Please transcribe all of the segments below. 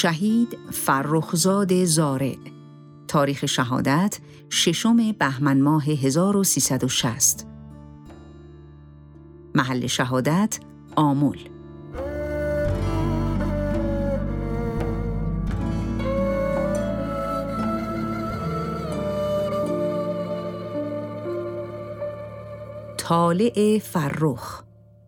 شهید فرخزاد زارع. تاریخ شهادت 6 بهمن ماه 1360. محل شهادت آمل. طالع فرخ.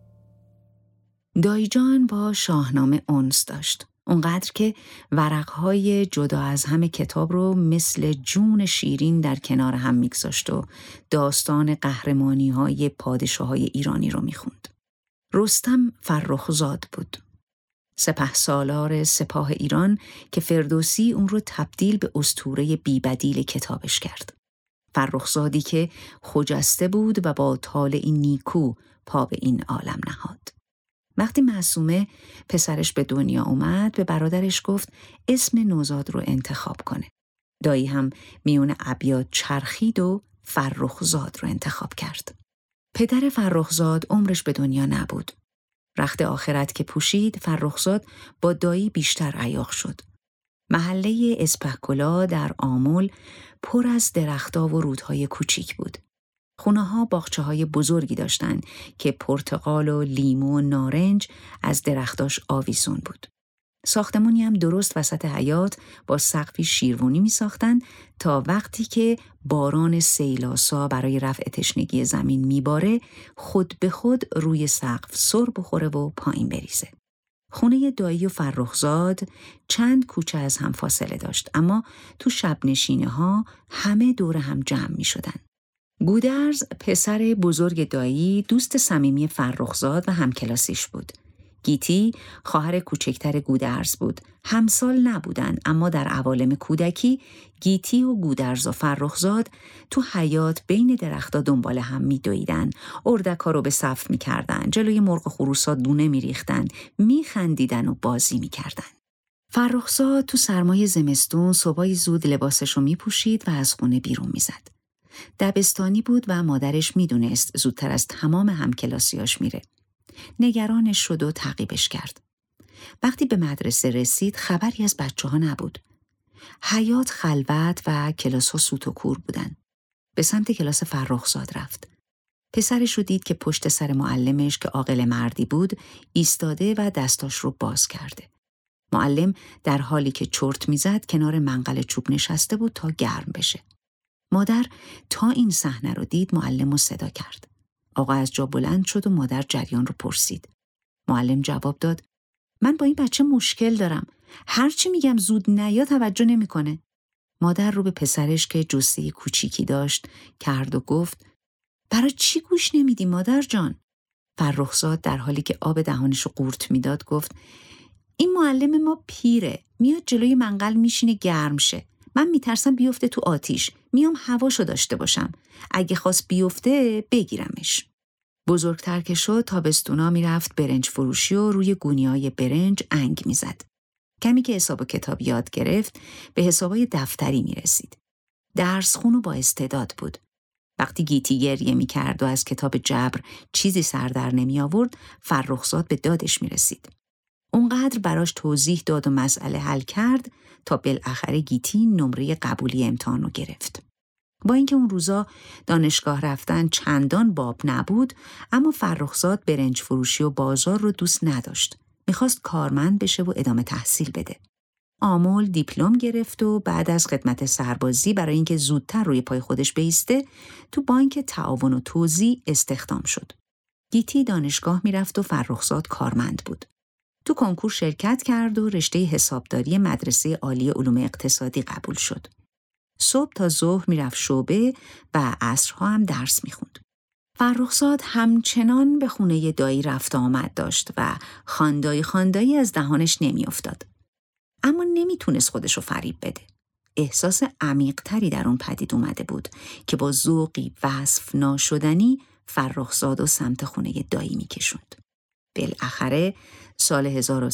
دایجان با شاهنامه انس داشت. اونقدر که ورقهای جدا از همه کتاب رو مثل جون شیرین در کنار هم میگذاشت و داستان قهرمانی‌های پادشاه‌های ایرانی رو میخوند. رستم فرخزاد بود. سپهسالار سپاه ایران که فردوسی اون رو تبدیل به اسطوره بی‌بدیل کتابش کرد. فرخزادی که خجسته بود و با طالعی نیکو پا به این عالم نهاد. وقتی معصومه پسرش به دنیا اومد به برادرش گفت اسم نوزاد رو انتخاب کنه. دایی هم میون ابیات چرخید و فرخزاد رو انتخاب کرد. پدر فرخزاد عمرش به دنیا نبود. رخت آخرت که پوشید فرخزاد با دایی بیشتر عیاق شد. محله اسپهکلا در آمل پر از درخت‌ها و رودهای کوچیک بود. خونه‌ها باغچه‌های بزرگی داشتند که پرتقال و لیمو و نارنج از درختاش آویزون بود. ساختمانی هم درست وسط حیاط با سقفی شیروانی می‌ساختند تا وقتی که باران سیلاسا برای رفع تشنگی زمین میباره خود به خود روی سقف سر بخوره و پایین بریزه. خونه دایی و فرخزاد چند کوچه از هم فاصله داشت، اما تو شب نشینه‌ها همه دور هم جمع می‌شدن. گودرز پسر بزرگ دایی دوست صمیمی فرخزاد و همکلاسیش بود. گیتی خواهر کوچکتر گودرز بود. همسال نبودن، اما در عوالم کودکی گیتی و گودرز و فرخزاد تو حیاط بین درختا دنبال هم می‌دویدن، اردک‌ها رو به صف می‌کردن، جلوی مرغ و خروسا دونه می‌ریختن، می‌خندیدن و بازی می‌کردن. فرخزاد تو سرمای زمستون صبحای زود لباسش رو می‌پوشید و از خونه بیرون می‌زد. دبستانی بود و مادرش میدونست زودتر از تمام همکلاسیاش میره. نگرانش شد و تعقیبش کرد. وقتی به مدرسه رسید خبری از بچه‌ها نبود. حیاط خلوت و کلاس‌ها سوت و کور بودن. به سمت کلاس فرخزاد رفت. پسرش رو دید که پشت سر معلمش که عاقل مردی بود ایستاده و دستاش رو باز کرده. معلم در حالی که چرت میزد کنار منقل چوب نشسته بود تا گرم بشه. مادر تا این صحنه رو دید معلم رو صدا کرد. آقا از جا بلند شد و مادر جریان رو پرسید. معلم جواب داد من با این بچه مشکل دارم. هرچی میگم زود نیا توجه نمیکنه. مادر رو به پسرش که جثه کوچیکی داشت کرد و گفت برای چی گوش نمیدی مادر جان؟ فرخزاد در حالی که آب دهانش رو قورت میداد گفت این معلم ما پیره. میاد جلوی منقل میشینه گرم شه. من میترسم بیفته تو آتیش. میام هواشو داشته باشم. اگه خواست بیفته بگیرمش. بزرگتر که شد تابستونا میرفت برنج فروشی و روی گونیای برنج انگ میزد. کمی که حساب و کتاب یاد گرفت به حسابای دفتری میرسید. درس خون و با استعداد بود. وقتی گیتی گریه میکرد و از کتاب جبر چیزی سر در نمی آورد فرخزاد به دادش میرسید. اونقدر براش توضیح داد و مسئله حل کرد تا بالاخره گیتی نمره قبولی امتحان رو گرفت. با اینکه اون روزا دانشگاه رفتن چندان باب نبود، اما فرخزاد برنج فروشی و بازار رو دوست نداشت. میخواست کارمند بشه و ادامه تحصیل بده. آمل دیپلم گرفت و بعد از خدمت سربازی برای اینکه زودتر روی پای خودش بایسته تو بانک تعاون و توزیع استخدام شد. گیتی دانشگاه میرفت و فرخزاد کارمند بود. تو کنکور شرکت کرد و رشته حسابداری مدرسه عالی علوم اقتصادی قبول شد. صبح تا ظهر میرفت شعبه و عصرها هم درس میخوند. فرخزاد همچنان به خونه دایی رفت آمد داشت و خاندایی از دهانش نمیافتاد. اما نمیتونست خودشو فریب بده. احساس عمیق‌تری در اون پدید اومده بود که با ذوقی وصف ناشدنی فرخزاد و سمت خونه دایی میکشوند. بالاخره سال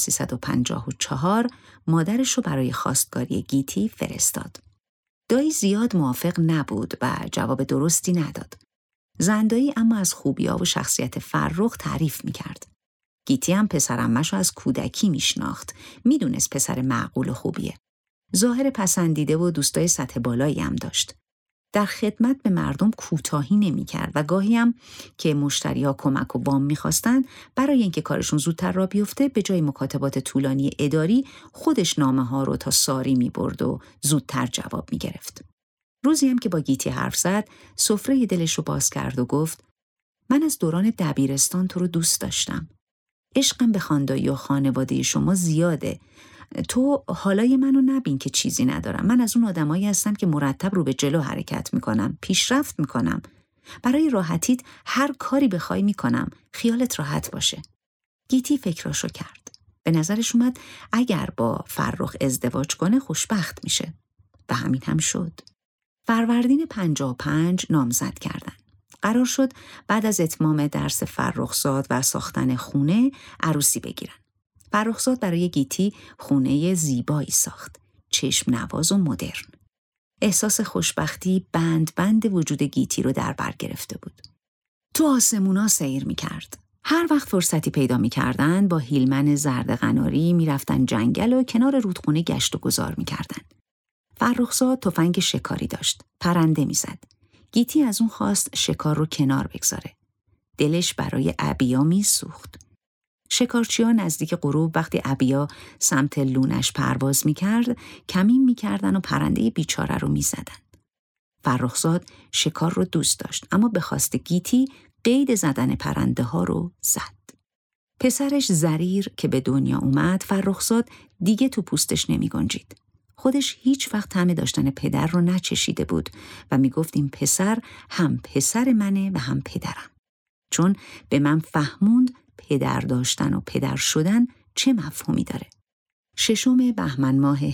1354 مادرش رو برای خواستگاری گیتی فرستاد. دایی زیاد موافق نبود و جواب درستی نداد. زندایی اما از خوبی‌ها و شخصیت فرخ تعریف می‌کرد. گیتی هم پسر عمه‌شو از کودکی میشناخت. میدونست پسر معقول و خوبیه. ظاهر پسندیده و دوستای سطح بالایی هم داشت. در خدمت به مردم کوتاهی نمی‌کرد و گاهی هم که مشتری‌ها کمک و وام می‌خواستن، برای اینکه کارشون زودتر راه بیفته، به جای مکاتبات طولانی اداری خودش نامه‌ها رو تا ساری می‌برد و زودتر جواب می‌گرفت. روزی هم که با گیتی حرف زد، سفره دلش رو باز کرد و گفت: من از دوران دبیرستان تو رو دوست داشتم. عشقم به خاندایی و خانواده شما زیاده. تو حالای منو نبین که چیزی ندارم. من از اون آدمایی هستم که مرتب رو به جلو حرکت میکنم، پیشرفت میکنم. برای راحتیت هر کاری بخوای میکنم. خیالت راحت باشه. گیتی فکراشو کرد. به نظرش اومد اگر با فرخ ازدواج کنه خوشبخت میشه. و همین هم شد. فروردین 55 نامزد کردن. قرار شد بعد از اتمام درس فرخزاد و ساختن خونه عروسی بگیرن. فرخزاد برای گیتی خونه زیبایی ساخت، چشم نواز و مدرن. احساس خوشبختی بند وجود گیتی رو در بر گرفته بود. تو آسمونا سیر می‌کرد. هر وقت فرصتی پیدا می‌کردن با هیلمن زرد قناری می‌رفتن جنگل و کنار رودخونه گشت و گذار می‌کردن. فرخزاد تفنگ شکاری داشت، پرنده می‌زد. گیتی از اون خواست شکار رو کنار بگذاره. دلش برای عبیا میسوخت. شکارچی‌ها نزدیک غروب وقتی عبیا سمت لونش پرواز میکرد، کمین میکردن و پرنده بیچاره رو میزدن. فرخزاد شکار رو دوست داشت، اما به خواست گیتی قید زدن پرنده ها رو زد. پسرش زریر که به دنیا اومد، فرخزاد دیگه تو پوستش نمی گنجید. خودش هیچ وقت طعم داشتن پدر رو نچشیده بود و میگفت این پسر هم پسر منه و هم پدرم. چون به من فهموند پدر داشتن و پدر شدن چه مفهومی داره. 6 بهمن ماه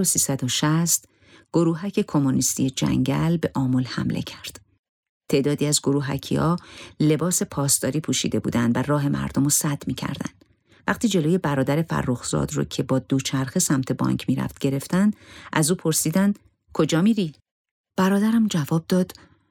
1360 گروهک کمونیستی جنگل به آمل حمله کرد. تعدادی از گروهکی‌ها لباس پاسداری پوشیده بودند و راه مردم رو سد می‌کردن. وقتی جلوی برادر فرخزاد رو که با دوچرخه سمت بانک میرفت گرفتن، از او پرسیدن کجا میری؟ برادرم جواب داد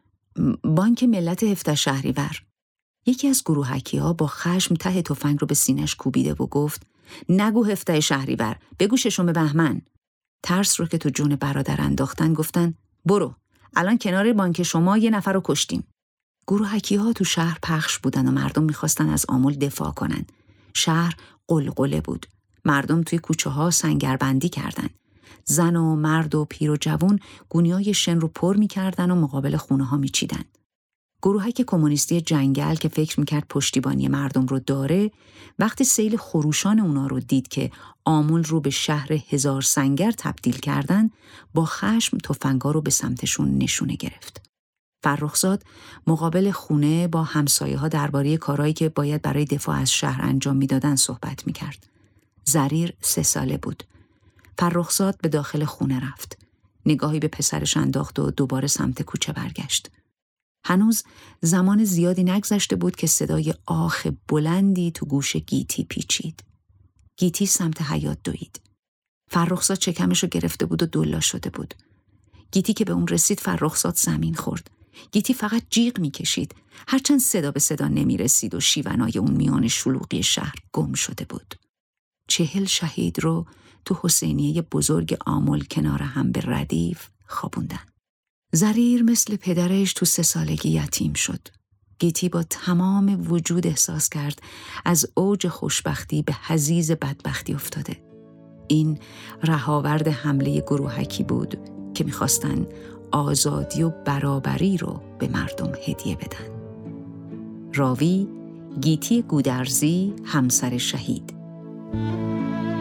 بانک ملت 17 شهریور. یکی از گروهکی‌ها با خشم ته تفنگ رو به سینه‌اش کوبیده و گفت نگو 17 شهریور، بگو 6 بهمن. ترس رو که تو جون برادر انداختن گفتن برو، الان کنار بانک شما یه نفر رو کشتیم. گروهکی‌ها تو شهر پخش بودن و مردم می‌خواستن از آمل دفاع کنن. شهر قلقله بود. مردم توی کوچه‌ها سنگربندی کردن. زن و مرد و پیر و جوان گونیای شن رو پر می‌کردن و مقابل خونه‌ها می‌چیدن. گروهک کمونیستی جنگل که فکر می‌کرد پشتیبانی مردم رو داره، وقتی سیل خروشان اونا رو دید که آمل رو به شهر 1000 سنگر تبدیل کردن، با خشم تفنگا رو به سمتشون نشونه گرفت. فرخزاد مقابل خونه با همسایه‌ها درباره کارهایی که باید برای دفاع از شهر انجام میدادن صحبت میکرد. زریر 3 ساله بود. فرخزاد به داخل خونه رفت. نگاهی به پسرش انداخت و دوباره سمت کوچه برگشت. هنوز زمان زیادی نگذشته بود که صدای آخ بلندی تو گوش گیتی پیچید. گیتی سمت حیاط دوید. فرخزاد چکمشو گرفته بود و دلا شده بود. گیتی که به اون رسید فرخزاد زمین خورد. گیتی فقط جیغ میکشید. هرچند صدا به صدا نمیرسید و شیونای اون میان شلوغی شهر گم شده بود. 40 شهید رو تو حسینیه بزرگ آمل کنار هم به ردیف خوابوندن. زریر مثل پدرش تو 3 سالگی یتیم شد. گیتی با تمام وجود احساس کرد از اوج خوشبختی به حضیض بدبختی افتاده. این رهاورد حمله گروهکی بود که میخواستن آزادی و برابری رو به مردم هدیه بدن. راوی گیتی گودرزی، همسر شهید.